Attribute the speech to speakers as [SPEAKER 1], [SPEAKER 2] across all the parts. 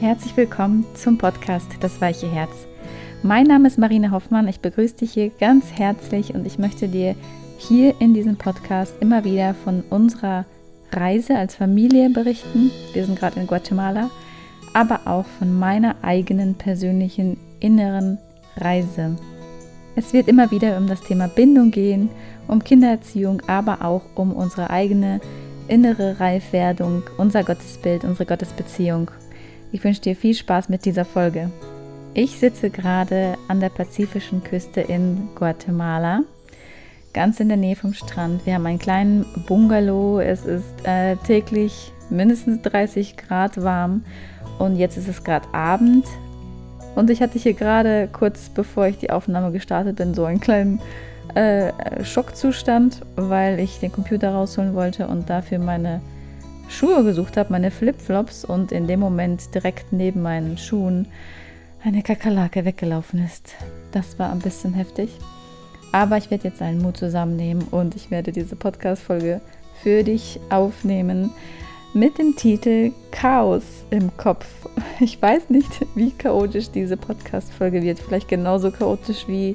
[SPEAKER 1] herzlich willkommen zum Podcast Das weiche Herz. Mein Name ist Marina Hoffmann, ich begrüße dich hier ganz herzlich und ich möchte dir hier in diesem Podcast immer wieder von unserer Reise als Familie berichten. Wir sind gerade in Guatemala, aber auch von meiner eigenen persönlichen inneren Reise. Es wird immer wieder um das Thema Bindung gehen, um Kindererziehung, aber auch um unsere eigene innere Reifwerdung, unser Gottesbild, unsere Gottesbeziehung. Ich wünsche dir viel Spaß mit dieser Folge. Ich sitze gerade an der pazifischen Küste in Guatemala, ganz in der Nähe vom Strand. Wir haben einen kleinen Bungalow, es ist täglich mindestens 30 Grad warm und jetzt ist es gerade Abend. Und ich hatte hier gerade, kurz bevor ich die Aufnahme gestartet bin, so einen kleinen Schockzustand, weil ich den Computer rausholen wollte und dafür meine Schuhe gesucht habe, meine Flipflops, und in dem Moment direkt neben meinen Schuhen eine Kakerlake weggelaufen ist. Das war ein bisschen heftig, aber ich werde jetzt einen Mut zusammennehmen und ich werde diese Podcast-Folge für dich aufnehmen mit dem Titel Chaos im Kopf. Ich weiß nicht, wie chaotisch diese Podcast-Folge wird, vielleicht genauso chaotisch wie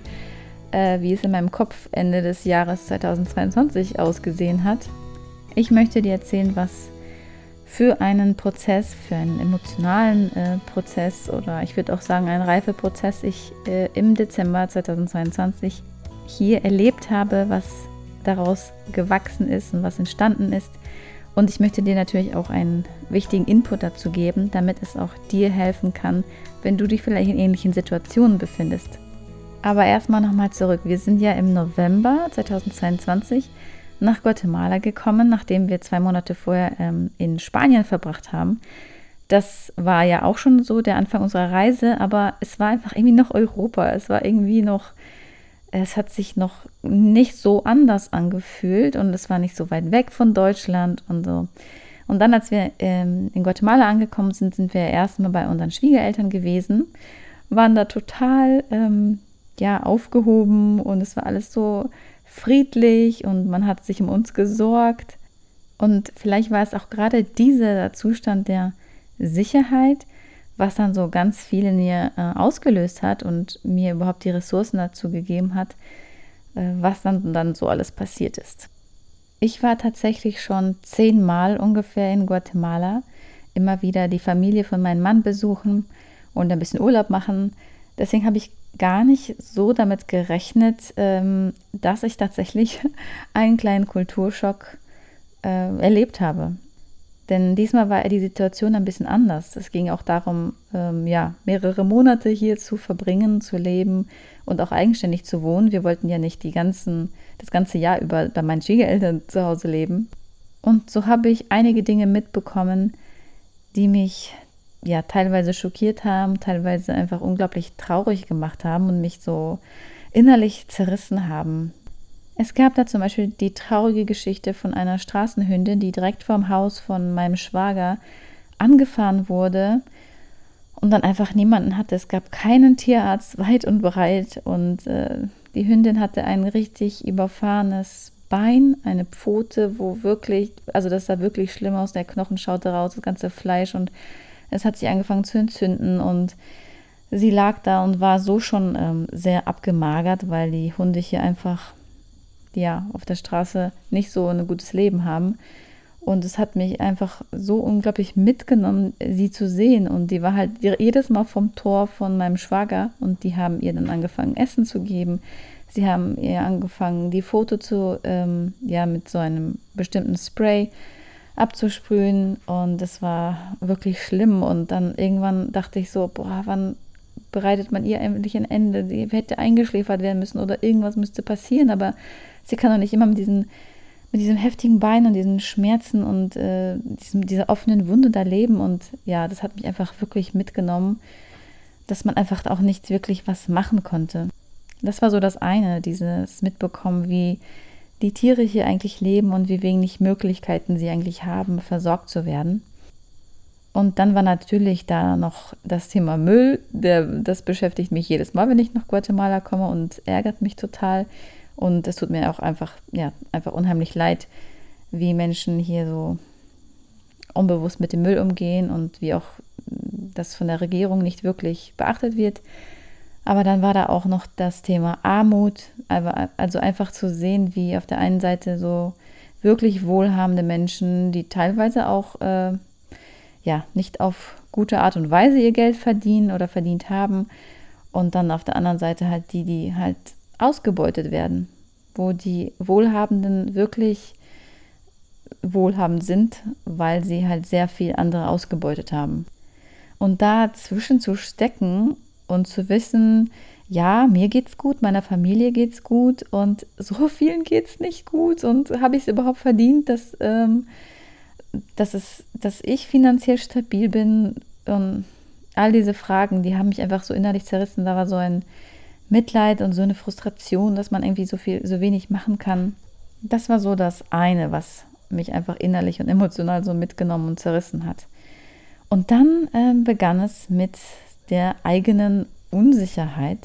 [SPEAKER 1] es in meinem Kopf Ende des Jahres 2022 ausgesehen hat. Ich möchte dir erzählen, was für einen Prozess, für einen emotionalen Prozess oder ich würde auch sagen einen Reifeprozess ich im Dezember 2022 hier erlebt habe, was daraus gewachsen ist und was entstanden ist. Und ich möchte dir natürlich auch einen wichtigen Input dazu geben, damit es auch dir helfen kann, wenn du dich vielleicht in ähnlichen Situationen befindest. Aber erstmal nochmal zurück. Wir sind ja im November 2022 nach Guatemala gekommen, nachdem wir 2 Monate vorher in Spanien verbracht haben. Das war ja auch schon so der Anfang unserer Reise, aber es war einfach irgendwie noch Europa. Es hat sich noch nicht so anders angefühlt und es war nicht so weit weg von Deutschland und so. Und dann, als wir in Guatemala angekommen sind, sind wir erstmal bei unseren Schwiegereltern gewesen, waren da total aufgehoben und es war alles so friedlich und man hat sich um uns gesorgt. Und vielleicht war es auch gerade dieser Zustand der Sicherheit, was dann so ganz viel in mir ausgelöst hat und mir überhaupt die Ressourcen dazu gegeben hat, was dann so alles passiert ist. Ich war tatsächlich schon 10 Mal ungefähr in Guatemala, immer wieder die Familie von meinem Mann besuchen und ein bisschen Urlaub machen. Deswegen habe ich gar nicht so damit gerechnet, dass ich tatsächlich einen kleinen Kulturschock erlebt habe. Denn diesmal war die Situation ein bisschen anders. Es ging auch darum, mehrere Monate hier zu verbringen, zu leben und auch eigenständig zu wohnen. Wir wollten ja nicht das ganze Jahr über bei meinen Schwiegereltern zu Hause leben. Und so habe ich einige Dinge mitbekommen, die mich teilweise schockiert haben, teilweise einfach unglaublich traurig gemacht haben und mich so innerlich zerrissen haben. Es gab da zum Beispiel die traurige Geschichte von einer Straßenhündin, die direkt vorm Haus von meinem Schwager angefahren wurde und dann einfach niemanden hatte. Es gab keinen Tierarzt weit und breit und die Hündin hatte ein richtig überfahrenes Bein, eine Pfote, das sah wirklich schlimm aus, der Knochen schaute raus, das ganze Fleisch, und es hat sich angefangen zu entzünden und sie lag da und war so schon sehr abgemagert, weil die Hunde hier einfach auf der Straße nicht so ein gutes Leben haben. Und es hat mich einfach so unglaublich mitgenommen, sie zu sehen. Und die war halt jedes Mal vom Tor von meinem Schwager und die haben ihr dann angefangen, Essen zu geben. Sie haben ihr angefangen, die Pfote mit so einem bestimmten Spray abzusprühen und es war wirklich schlimm. Und dann irgendwann dachte ich so, wann bereitet man ihr endlich ein Ende? Sie hätte eingeschläfert werden müssen oder irgendwas müsste passieren, aber sie kann doch nicht immer mit diesem heftigen Bein und diesen Schmerzen und dieser offenen Wunde da leben. Und das hat mich einfach wirklich mitgenommen, dass man einfach auch nicht wirklich was machen konnte. Das war so das eine, dieses Mitbekommen, wie die Tiere hier eigentlich leben und wie wenig Möglichkeiten sie eigentlich haben, versorgt zu werden. Und dann war natürlich da noch das Thema Müll, das beschäftigt mich jedes Mal, wenn ich nach Guatemala komme und ärgert mich total. Und es tut mir auch einfach unheimlich leid, wie Menschen hier so unbewusst mit dem Müll umgehen und wie auch das von der Regierung nicht wirklich beachtet wird. Aber dann war da auch noch das Thema Armut, also einfach zu sehen, wie auf der einen Seite so wirklich wohlhabende Menschen, die teilweise auch nicht auf gute Art und Weise ihr Geld verdienen oder verdient haben, und dann auf der anderen Seite halt die halt ausgebeutet werden, wo die Wohlhabenden wirklich wohlhabend sind, weil sie halt sehr viel andere ausgebeutet haben. Und dazwischen zu stecken und zu wissen, ja, mir geht's gut, meiner Familie geht's gut und so vielen geht's nicht gut, und habe ich es überhaupt verdient, dass ich finanziell stabil bin? Und all diese Fragen, die haben mich einfach so innerlich zerrissen. Da war so ein Mitleid und so eine Frustration, dass man irgendwie so wenig machen kann. Das war so das eine, was mich einfach innerlich und emotional so mitgenommen und zerrissen hat. Und dann begann es mit der eigenen Unsicherheit.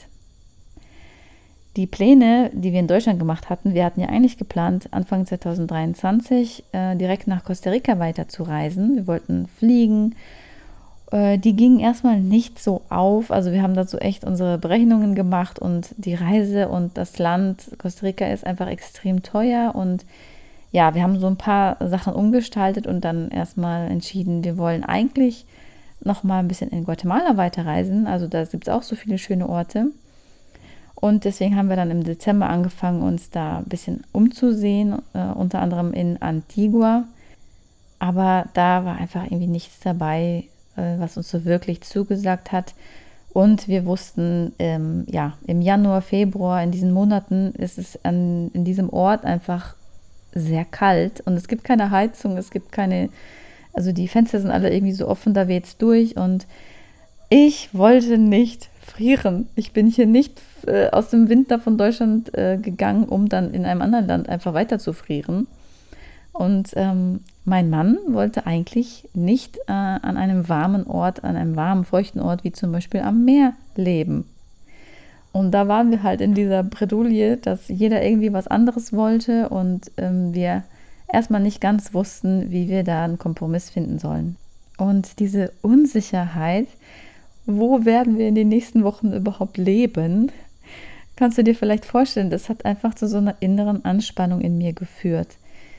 [SPEAKER 1] Die Pläne, die wir in Deutschland gemacht hatten, wir hatten ja eigentlich geplant, Anfang 2023 direkt nach Costa Rica weiter zu reisen. Wir wollten fliegen. Die gingen erstmal nicht so auf. Also wir haben dazu echt unsere Berechnungen gemacht, und die Reise und das Land Costa Rica ist einfach extrem teuer, und ja, wir haben so ein paar Sachen umgestaltet und dann erstmal entschieden, wir wollen eigentlich noch mal ein bisschen in Guatemala weiterreisen. Also da gibt es auch so viele schöne Orte. Und deswegen haben wir dann im Dezember angefangen, uns da ein bisschen umzusehen, unter anderem in Antigua. Aber da war einfach irgendwie nichts dabei, was uns so wirklich zugesagt hat. Und wir wussten, im Januar, Februar, in diesen Monaten ist es in diesem Ort einfach sehr kalt. Und es gibt keine Heizung, also die Fenster sind alle irgendwie so offen, da weht's durch. Und ich wollte nicht frieren. Ich bin hier nicht aus dem Winter von Deutschland gegangen, um dann in einem anderen Land einfach weiter zu frieren. Und mein Mann wollte eigentlich nicht an einem warmen Ort, an einem warmen, feuchten Ort, wie zum Beispiel am Meer leben. Und da waren wir halt in dieser Bredouille, dass jeder irgendwie was anderes wollte, und wir erstmal nicht ganz wussten, wie wir da einen Kompromiss finden sollen. Und diese Unsicherheit, wo werden wir in den nächsten Wochen überhaupt leben, kannst du dir vielleicht vorstellen, das hat einfach zu so einer inneren Anspannung in mir geführt.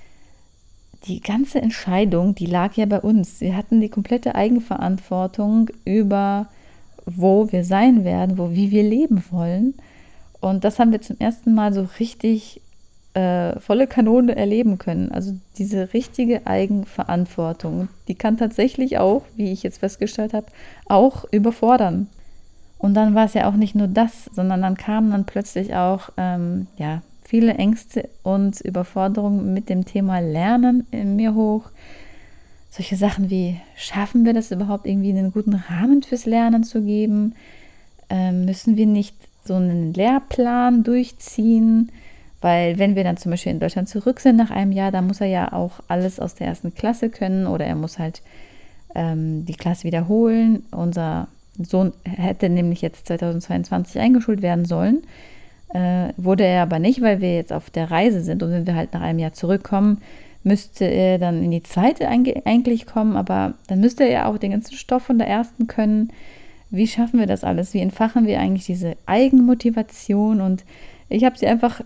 [SPEAKER 1] Die ganze Entscheidung, die lag ja bei uns. Wir hatten die komplette Eigenverantwortung über, wo wir sein werden, wie wir leben wollen. Und das haben wir zum ersten Mal so richtig volle Kanone erleben können. Also diese richtige Eigenverantwortung, die kann tatsächlich auch, wie ich jetzt festgestellt habe, auch überfordern. Und dann war es ja auch nicht nur das, sondern dann kamen dann plötzlich auch viele Ängste und Überforderungen mit dem Thema Lernen in mir hoch. Solche Sachen wie, schaffen wir das überhaupt irgendwie einen guten Rahmen fürs Lernen zu geben? Müssen wir nicht so einen Lehrplan durchziehen? Weil wenn wir dann zum Beispiel in Deutschland zurück sind nach einem Jahr, dann muss er ja auch alles aus der ersten Klasse können, oder er muss halt die Klasse wiederholen. Unser Sohn hätte nämlich jetzt 2022 eingeschult werden sollen, wurde er aber nicht, weil wir jetzt auf der Reise sind, und wenn wir halt nach einem Jahr zurückkommen, müsste er dann in die zweite eigentlich kommen, aber dann müsste er ja auch den ganzen Stoff von der ersten können. Wie schaffen wir das alles? Wie entfachen wir eigentlich diese Eigenmotivation? Und ich habe sie einfach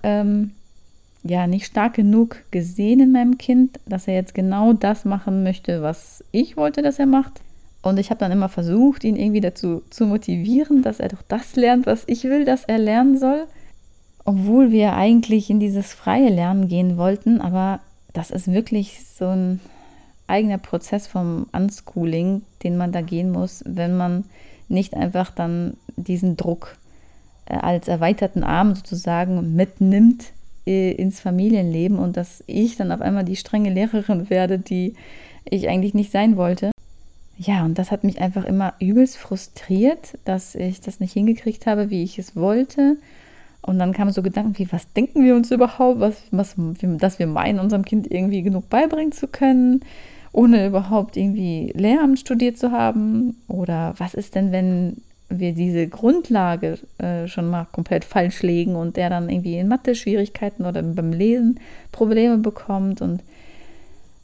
[SPEAKER 1] nicht stark genug gesehen in meinem Kind, dass er jetzt genau das machen möchte, was ich wollte, dass er macht. Und ich habe dann immer versucht, ihn irgendwie dazu zu motivieren, dass er doch das lernt, was ich will, dass er lernen soll. Obwohl wir eigentlich in dieses freie Lernen gehen wollten, aber das ist wirklich so ein eigener Prozess vom Unschooling, den man da gehen muss, wenn man nicht einfach dann diesen Druck als erweiterten Arm sozusagen mitnimmt ins Familienleben, und dass ich dann auf einmal die strenge Lehrerin werde, die ich eigentlich nicht sein wollte. Ja, und das hat mich einfach immer übelst frustriert, dass ich das nicht hingekriegt habe, wie ich es wollte. Und dann kamen so Gedanken wie, was denken wir uns überhaupt, dass wir meinen, unserem Kind irgendwie genug beibringen zu können, ohne überhaupt irgendwie Lehramt studiert zu haben? Oder was ist denn, wenn wir diese Grundlage schon mal komplett falsch legen und der dann irgendwie in Mathe Schwierigkeiten oder beim Lesen Probleme bekommt? Und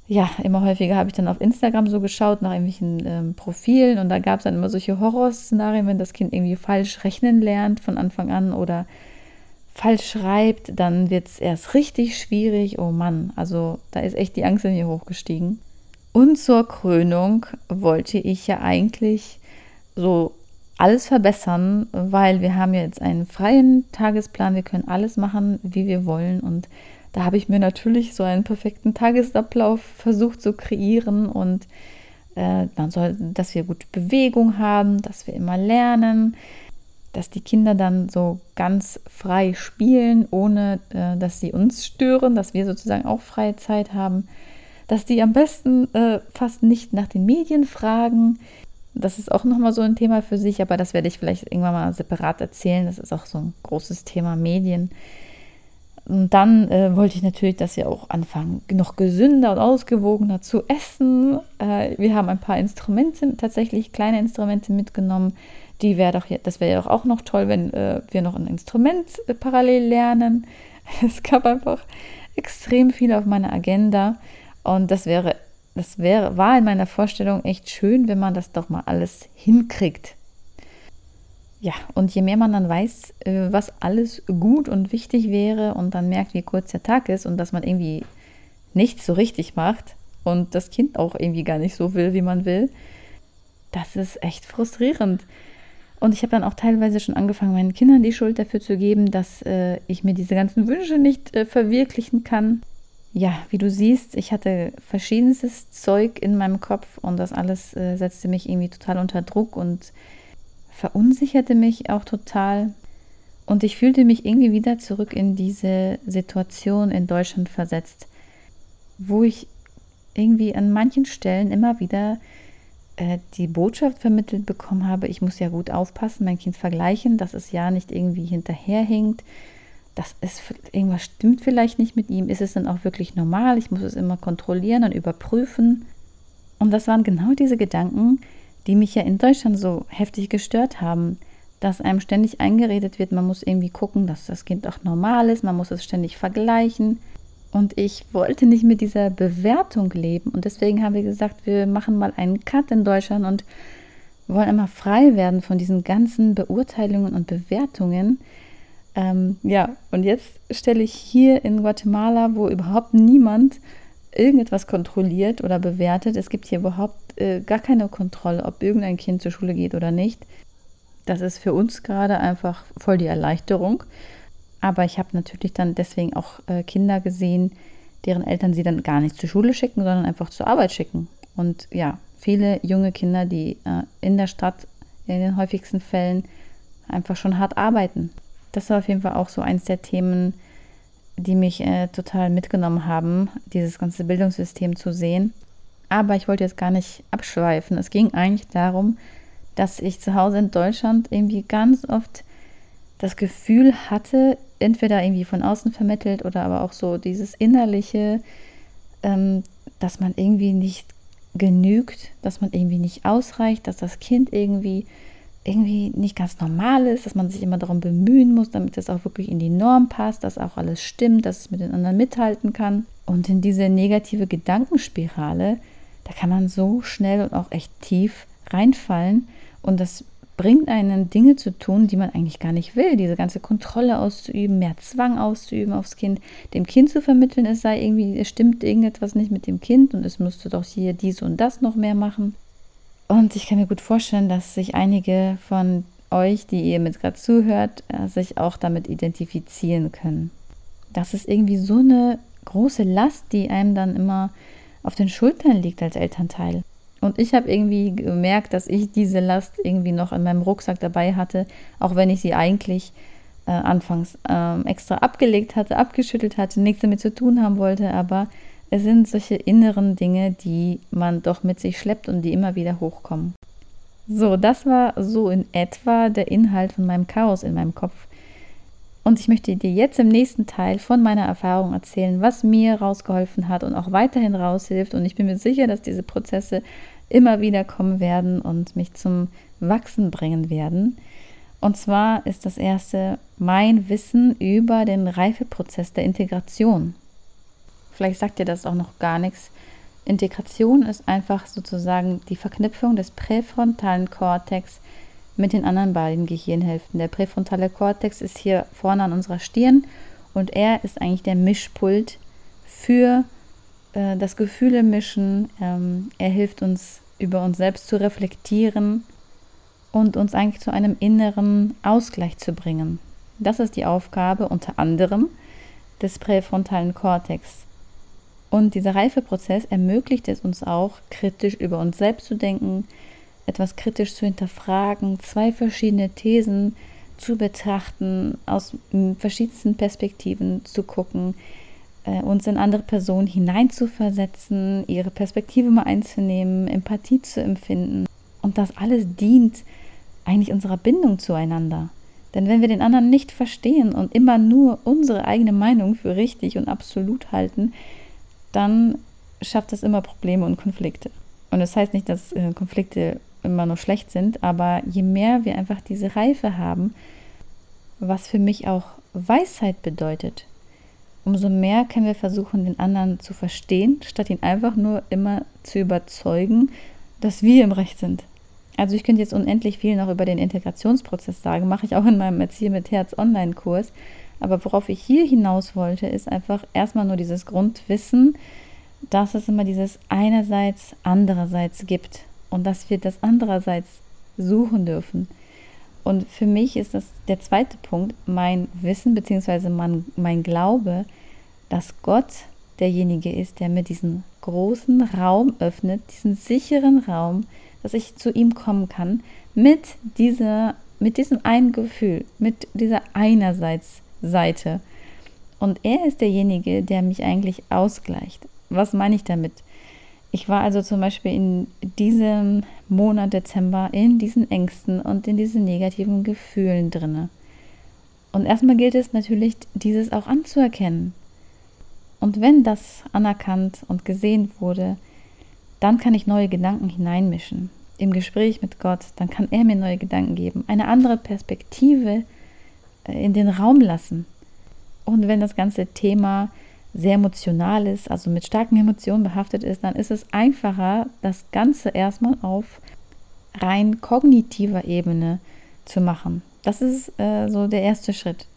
[SPEAKER 1] ja, immer häufiger habe ich dann auf Instagram so geschaut nach irgendwelchen Profilen und da gab es dann immer solche Horrorszenarien, wenn das Kind irgendwie falsch rechnen lernt von Anfang an oder falsch schreibt, dann wird es erst richtig schwierig. Oh Mann, also da ist echt die Angst in mir hochgestiegen. Und zur Krönung wollte ich ja eigentlich so alles verbessern, weil wir haben jetzt einen freien Tagesplan, wir können alles machen, wie wir wollen und da habe ich mir natürlich so einen perfekten Tagesablauf versucht zu kreieren und man soll, dass wir gute Bewegung haben, dass wir immer lernen, dass die Kinder dann so ganz frei spielen, ohne dass sie uns stören, dass wir sozusagen auch freie Zeit haben, dass die am besten fast nicht nach den Medien fragen. Das ist auch nochmal so ein Thema für sich, aber das werde ich vielleicht irgendwann mal separat erzählen. Das ist auch so ein großes Thema Medien. Und dann wollte ich natürlich, dass wir auch anfangen, noch gesünder und ausgewogener zu essen. Wir haben ein paar Instrumente, tatsächlich kleine Instrumente mitgenommen. Das wäre doch auch noch toll, wenn wir noch ein Instrument parallel lernen. Es gab einfach extrem viel auf meiner Agenda und war in meiner Vorstellung echt schön, wenn man das doch mal alles hinkriegt. Ja, und je mehr man dann weiß, was alles gut und wichtig wäre und dann merkt, wie kurz der Tag ist und dass man irgendwie nichts so richtig macht und das Kind auch irgendwie gar nicht so will, wie man will, das ist echt frustrierend. Und ich habe dann auch teilweise schon angefangen, meinen Kindern die Schuld dafür zu geben, dass ich mir diese ganzen Wünsche nicht verwirklichen kann. Ja, wie du siehst, ich hatte verschiedenstes Zeug in meinem Kopf und das alles setzte mich irgendwie total unter Druck und verunsicherte mich auch total. Und ich fühlte mich irgendwie wieder zurück in diese Situation in Deutschland versetzt, wo ich irgendwie an manchen Stellen immer wieder die Botschaft vermittelt bekommen habe, ich muss ja gut aufpassen, mein Kind vergleichen, dass es ja nicht irgendwie hinterherhinkt. Irgendwas stimmt vielleicht nicht mit ihm. Ist es dann auch wirklich normal? Ich muss es immer kontrollieren und überprüfen. Und das waren genau diese Gedanken, die mich ja in Deutschland so heftig gestört haben, dass einem ständig eingeredet wird, man muss irgendwie gucken, dass das Kind auch normal ist, man muss es ständig vergleichen. Und ich wollte nicht mit dieser Bewertung leben. Und deswegen haben wir gesagt, wir machen mal einen Cut in Deutschland und wollen einmal frei werden von diesen ganzen Beurteilungen und Bewertungen. Ja, und jetzt stelle ich hier in Guatemala, wo überhaupt niemand irgendetwas kontrolliert oder bewertet. Es gibt hier überhaupt gar keine Kontrolle, ob irgendein Kind zur Schule geht oder nicht. Das ist für uns gerade einfach voll die Erleichterung. Aber ich habe natürlich dann deswegen auch Kinder gesehen, deren Eltern sie dann gar nicht zur Schule schicken, sondern einfach zur Arbeit schicken. Und ja, viele junge Kinder, die in der Stadt in den häufigsten Fällen einfach schon hart arbeiten. Das war auf jeden Fall auch so eins der Themen, die mich total mitgenommen haben, dieses ganze Bildungssystem zu sehen. Aber ich wollte jetzt gar nicht abschweifen. Es ging eigentlich darum, dass ich zu Hause in Deutschland irgendwie ganz oft das Gefühl hatte, entweder irgendwie von außen vermittelt oder aber auch so dieses Innerliche, dass man irgendwie nicht genügt, dass man irgendwie nicht ausreicht, dass das Kind irgendwie nicht ganz normal ist, dass man sich immer darum bemühen muss, damit es auch wirklich in die Norm passt, dass auch alles stimmt, dass es mit den anderen mithalten kann. Und in diese negative Gedankenspirale, da kann man so schnell und auch echt tief reinfallen und das bringt einen Dinge zu tun, die man eigentlich gar nicht will. Diese ganze Kontrolle auszuüben, mehr Zwang auszuüben aufs Kind, dem Kind zu vermitteln, es stimmt irgendetwas nicht mit dem Kind und es müsste doch hier dies und das noch mehr machen. Und ich kann mir gut vorstellen, dass sich einige von euch, die ihr mit gerade zuhört, sich auch damit identifizieren können. Das ist irgendwie so eine große Last, die einem dann immer auf den Schultern liegt als Elternteil. Und ich habe irgendwie gemerkt, dass ich diese Last irgendwie noch in meinem Rucksack dabei hatte, auch wenn ich sie eigentlich anfangs extra abgelegt hatte, abgeschüttelt hatte, nichts damit zu tun haben wollte, aber es sind solche inneren Dinge, die man doch mit sich schleppt und die immer wieder hochkommen. So, das war so in etwa der Inhalt von meinem Chaos in meinem Kopf. Und ich möchte dir jetzt im nächsten Teil von meiner Erfahrung erzählen, was mir rausgeholfen hat und auch weiterhin raushilft. Und ich bin mir sicher, dass diese Prozesse immer wieder kommen werden und mich zum Wachsen bringen werden. Und zwar ist das erste mein Wissen über den Reifeprozess der Integration. Vielleicht sagt dir das auch noch gar nichts. Integration ist einfach sozusagen die Verknüpfung des präfrontalen Kortex mit den anderen beiden Gehirnhälften. Der präfrontale Kortex ist hier vorne an unserer Stirn und er ist eigentlich der Mischpult für das Gefühle mischen. Er hilft uns, über uns selbst zu reflektieren und uns eigentlich zu einem inneren Ausgleich zu bringen. Das ist die Aufgabe unter anderem des präfrontalen Kortex. Und dieser Reifeprozess ermöglicht es uns auch, kritisch über uns selbst zu denken, etwas kritisch zu hinterfragen, zwei verschiedene Thesen zu betrachten, aus verschiedensten Perspektiven zu gucken, uns in andere Personen hineinzuversetzen, ihre Perspektive mal einzunehmen, Empathie zu empfinden. Und das alles dient eigentlich unserer Bindung zueinander. Denn wenn wir den anderen nicht verstehen und immer nur unsere eigene Meinung für richtig und absolut halten, dann schafft das immer Probleme und Konflikte. Und das heißt nicht, dass Konflikte immer nur schlecht sind, aber je mehr wir einfach diese Reife haben, was für mich auch Weisheit bedeutet, umso mehr können wir versuchen, den anderen zu verstehen, statt ihn einfach nur immer zu überzeugen, dass wir im Recht sind. Also ich könnte jetzt unendlich viel noch über den Integrationsprozess sagen, mache ich auch in meinem Erzieher mit Herz Online-Kurs. Aber worauf ich hier hinaus wollte, ist einfach erstmal nur dieses Grundwissen, dass es immer dieses einerseits, andererseits gibt und dass wir das andererseits suchen dürfen. Und für mich ist das der zweite Punkt, mein Wissen bzw. mein Glaube, dass Gott derjenige ist, der mir diesen großen Raum öffnet, diesen sicheren Raum, dass ich zu ihm kommen kann, mit diesem einen Gefühl, mit dieser einerseits Seite. Und er ist derjenige, der mich eigentlich ausgleicht. Was meine ich damit? Ich war also zum Beispiel in diesem Monat Dezember in diesen Ängsten und in diesen negativen Gefühlen drinne. Und erstmal gilt es natürlich, dieses auch anzuerkennen. Und wenn das anerkannt und gesehen wurde, dann kann ich neue Gedanken hineinmischen. Im Gespräch mit Gott, dann kann er mir neue Gedanken geben, eine andere Perspektive in den Raum lassen. Und wenn das ganze Thema sehr emotional ist, also mit starken Emotionen behaftet ist, dann ist es einfacher, das Ganze erstmal auf rein kognitiver Ebene zu machen. Das ist so der erste Schritt.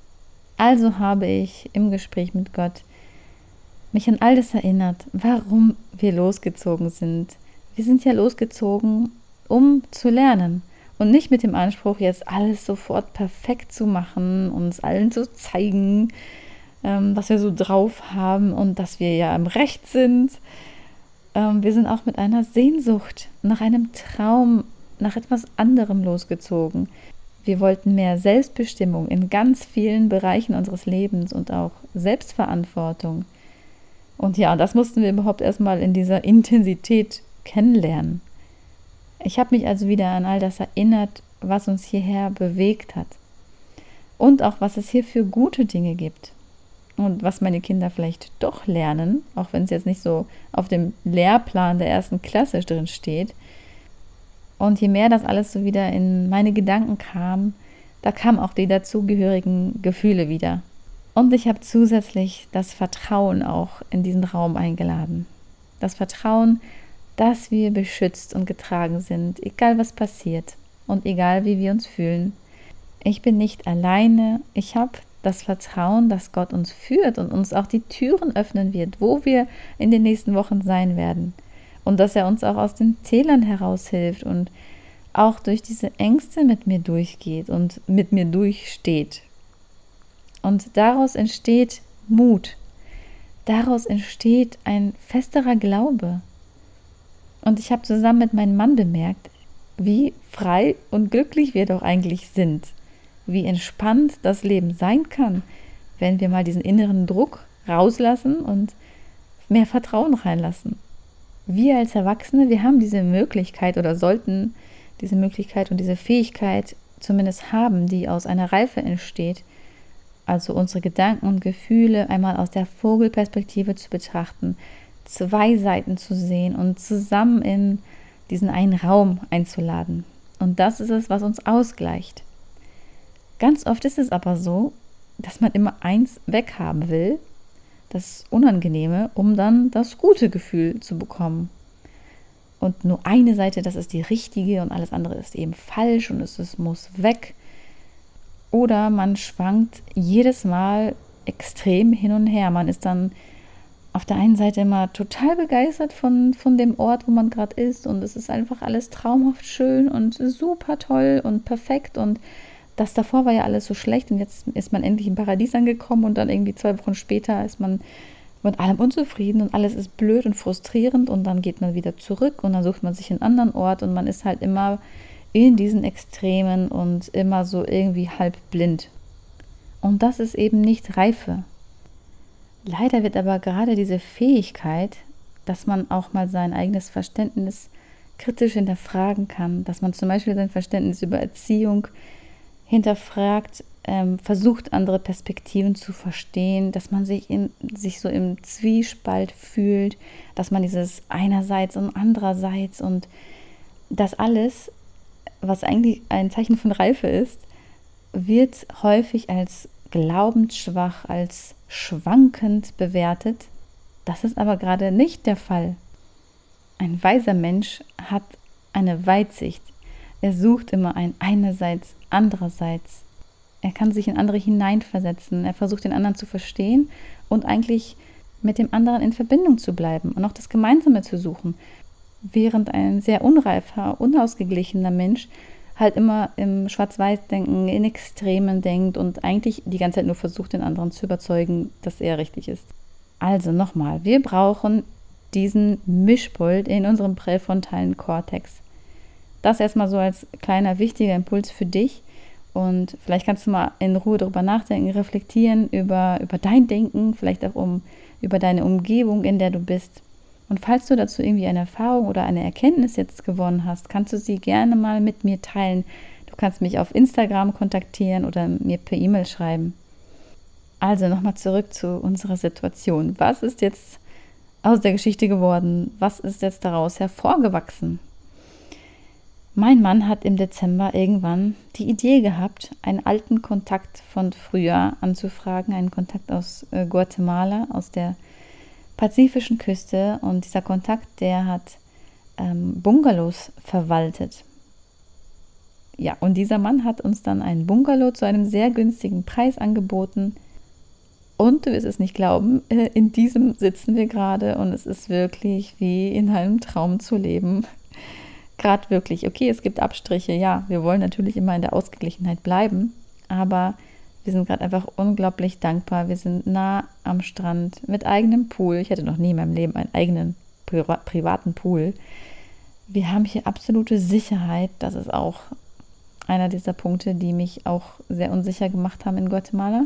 [SPEAKER 1] Also habe ich im Gespräch mit Gott mich an all das erinnert, warum wir losgezogen sind. Wir sind ja losgezogen, um zu lernen und nicht mit dem Anspruch, jetzt alles sofort perfekt zu machen, uns allen zu zeigen, was wir so drauf haben und dass wir ja im Recht sind. Wir sind auch mit einer Sehnsucht nach einem Traum, nach etwas anderem losgezogen. Wir wollten mehr Selbstbestimmung in ganz vielen Bereichen unseres Lebens und auch Selbstverantwortung. Und ja, das mussten wir überhaupt erstmal in dieser Intensität kennenlernen. Ich habe mich also wieder an all das erinnert, was uns hierher bewegt hat. Und auch, was es hier für gute Dinge gibt. Und was meine Kinder vielleicht doch lernen, auch wenn es jetzt nicht so auf dem Lehrplan der 1. Klasse drin steht. Und je mehr das alles so wieder in meine Gedanken kam, da kamen auch die dazugehörigen Gefühle wieder. Und ich habe zusätzlich das Vertrauen auch in diesen Raum eingeladen. Das Vertrauen, dass wir beschützt und getragen sind, egal was passiert und egal wie wir uns fühlen. Ich bin nicht alleine. Ich habe das Vertrauen, dass Gott uns führt und uns auch die Türen öffnen wird, wo wir in den nächsten Wochen sein werden. Und dass er uns auch aus den Tälern heraushilft und auch durch diese Ängste mit mir durchgeht und mit mir durchsteht. Und daraus entsteht Mut. Daraus entsteht ein festerer Glaube. Und ich habe zusammen mit meinem Mann bemerkt, wie frei und glücklich wir doch eigentlich sind. Wie entspannt das Leben sein kann, wenn wir mal diesen inneren Druck rauslassen und mehr Vertrauen reinlassen. Wir als Erwachsene, wir haben diese Möglichkeit oder sollten diese Möglichkeit und diese Fähigkeit zumindest haben, die aus einer Reife entsteht, also unsere Gedanken und Gefühle einmal aus der Vogelperspektive zu betrachten, zwei Seiten zu sehen und zusammen in diesen einen Raum einzuladen. Und das ist es, was uns ausgleicht. Ganz oft ist es aber so, dass man immer eins weghaben will, das Unangenehme, um dann das gute Gefühl zu bekommen. Und nur eine Seite, das ist die richtige und alles andere ist eben falsch und es muss weg. Oder man schwankt jedes Mal extrem hin und her. Man ist dann auf der einen Seite immer total begeistert von dem Ort, wo man gerade ist und es ist einfach alles traumhaft schön und super toll und perfekt und das davor war ja alles so schlecht und jetzt ist man endlich im Paradies angekommen und dann irgendwie 2 Wochen später ist man mit allem unzufrieden und alles ist blöd und frustrierend und dann geht man wieder zurück und dann sucht man sich einen anderen Ort und man ist halt immer in diesen Extremen und immer so irgendwie halb blind. Und das ist eben nicht Reife. Leider wird aber gerade diese Fähigkeit, dass man auch mal sein eigenes Verständnis kritisch hinterfragen kann, dass man zum Beispiel sein Verständnis über Erziehung hinterfragt, versucht, andere Perspektiven zu verstehen, dass man sich so im Zwiespalt fühlt, dass man dieses einerseits und andererseits und das alles, was eigentlich ein Zeichen von Reife ist, wird häufig als glaubensschwach, als schwankend bewertet. Das ist aber gerade nicht der Fall. Ein weiser Mensch hat eine Weitsicht. Er sucht immer ein einerseits, andererseits. Er kann sich in andere hineinversetzen. Er versucht, den anderen zu verstehen und eigentlich mit dem anderen in Verbindung zu bleiben und auch das Gemeinsame zu suchen. Während ein sehr unreifer, unausgeglichener Mensch halt immer im Schwarz-Weiß-Denken, in Extremen denkt und eigentlich die ganze Zeit nur versucht, den anderen zu überzeugen, dass er richtig ist. Also nochmal, wir brauchen diesen Mischpult in unserem präfrontalen Kortex. Das erstmal so als kleiner, wichtiger Impuls für dich und vielleicht kannst du mal in Ruhe darüber nachdenken, reflektieren über dein Denken, vielleicht auch über deine Umgebung, in der du bist. Und falls du dazu irgendwie eine Erfahrung oder eine Erkenntnis jetzt gewonnen hast, kannst du sie gerne mal mit mir teilen. Du kannst mich auf Instagram kontaktieren oder mir per E-Mail schreiben. Also nochmal zurück zu unserer Situation. Was ist jetzt aus der Geschichte geworden? Was ist jetzt daraus hervorgewachsen? Mein Mann hat im Dezember irgendwann die Idee gehabt, einen alten Kontakt von früher anzufragen, einen Kontakt aus Guatemala, aus der pazifischen Küste, und dieser Kontakt, der hat Bungalows verwaltet. Ja, und dieser Mann hat uns dann einen Bungalow zu einem sehr günstigen Preis angeboten und du wirst es nicht glauben, in diesem sitzen wir gerade und es ist wirklich wie in einem Traum zu leben. Gerade wirklich, okay, es gibt Abstriche, ja, wir wollen natürlich immer in der Ausgeglichenheit bleiben, aber wir sind gerade einfach unglaublich dankbar. Wir sind nah am Strand mit eigenem Pool. Ich hatte noch nie in meinem Leben einen eigenen privaten Pool. Wir haben hier absolute Sicherheit. Das ist auch einer dieser Punkte, die mich auch sehr unsicher gemacht haben in Guatemala.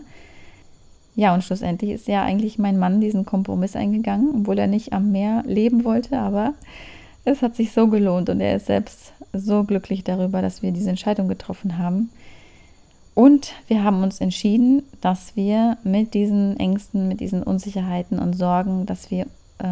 [SPEAKER 1] Ja, und schlussendlich ist ja eigentlich mein Mann diesen Kompromiss eingegangen, obwohl er nicht am Meer leben wollte, aber es hat sich so gelohnt und er ist selbst so glücklich darüber, dass wir diese Entscheidung getroffen haben. Und wir haben uns entschieden, dass wir mit diesen Ängsten, mit diesen Unsicherheiten und Sorgen, dass wir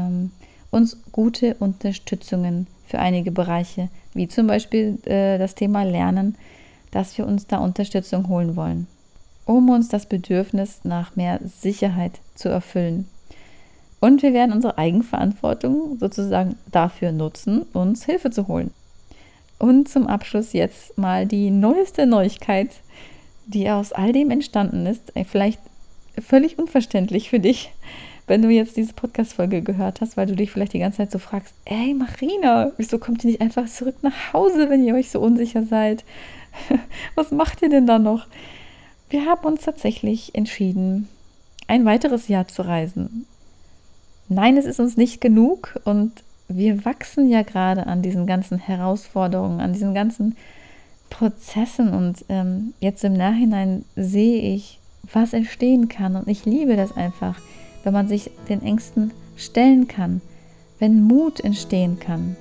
[SPEAKER 1] uns gute Unterstützungen für einige Bereiche, wie zum Beispiel das Thema Lernen, dass wir uns da Unterstützung holen wollen, um uns das Bedürfnis nach mehr Sicherheit zu erfüllen. Und wir werden unsere Eigenverantwortung sozusagen dafür nutzen, uns Hilfe zu holen. Und zum Abschluss jetzt mal die neueste Neuigkeit, die aus all dem entstanden ist, vielleicht völlig unverständlich für dich, wenn du jetzt diese Podcast-Folge gehört hast, weil du dich vielleicht die ganze Zeit so fragst, ey Marina, wieso kommt ihr nicht einfach zurück nach Hause, wenn ihr euch so unsicher seid? Was macht ihr denn da noch? Wir haben uns tatsächlich entschieden, ein weiteres Jahr zu reisen. Nein, es ist uns nicht genug und wir wachsen ja gerade an diesen ganzen Herausforderungen, an diesen ganzen Prozessen und jetzt im Nachhinein sehe ich, was entstehen kann und ich liebe das einfach, wenn man sich den Ängsten stellen kann, wenn Mut entstehen kann.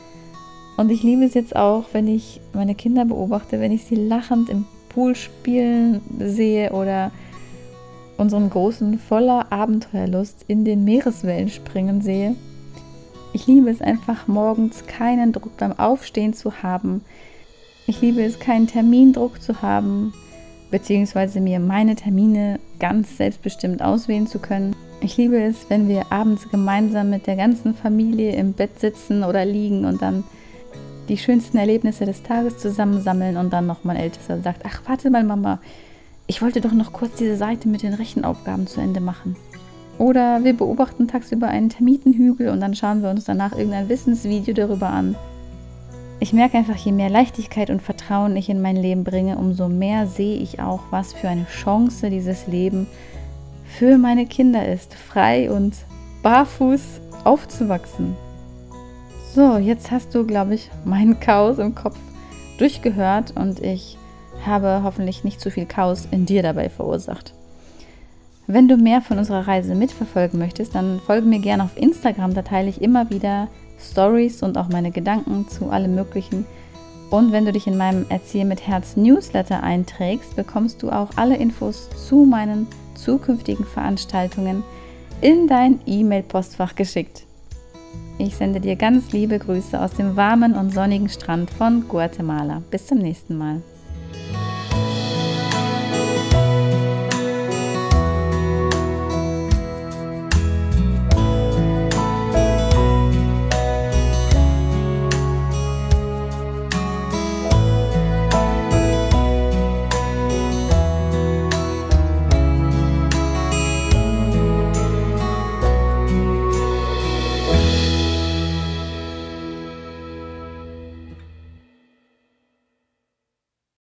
[SPEAKER 1] Und ich liebe es jetzt auch, wenn ich meine Kinder beobachte, wenn ich sie lachend im Pool spielen sehe oder unseren Großen voller Abenteuerlust in den Meereswellen springen sehe. Ich liebe es einfach, morgens keinen Druck beim Aufstehen zu haben. Ich liebe es, keinen Termindruck zu haben, beziehungsweise mir meine Termine ganz selbstbestimmt auswählen zu können. Ich liebe es, wenn wir abends gemeinsam mit der ganzen Familie im Bett sitzen oder liegen und dann die schönsten Erlebnisse des Tages zusammensammeln und dann noch mein Ältester sagt, ach warte mal Mama, ich wollte doch noch kurz diese Seite mit den Rechenaufgaben zu Ende machen. Oder wir beobachten tagsüber einen Termitenhügel und dann schauen wir uns danach irgendein Wissensvideo darüber an. Ich merke einfach, je mehr Leichtigkeit und Vertrauen ich in mein Leben bringe, umso mehr sehe ich auch, was für eine Chance dieses Leben für meine Kinder ist, frei und barfuß aufzuwachsen. So, jetzt hast du, glaube ich, meinen Chaos im Kopf durchgehört und ich habe hoffentlich nicht zu viel Chaos in dir dabei verursacht. Wenn du mehr von unserer Reise mitverfolgen möchtest, dann folge mir gerne auf Instagram, da teile ich immer wieder Stories und auch meine Gedanken zu allem Möglichen. Und wenn du dich in meinem Erzähl mit Herz Newsletter einträgst, bekommst du auch alle Infos zu meinen zukünftigen Veranstaltungen in dein E-Mail-Postfach geschickt. Ich sende dir ganz liebe Grüße aus dem warmen und sonnigen Strand von Guatemala. Bis zum nächsten Mal.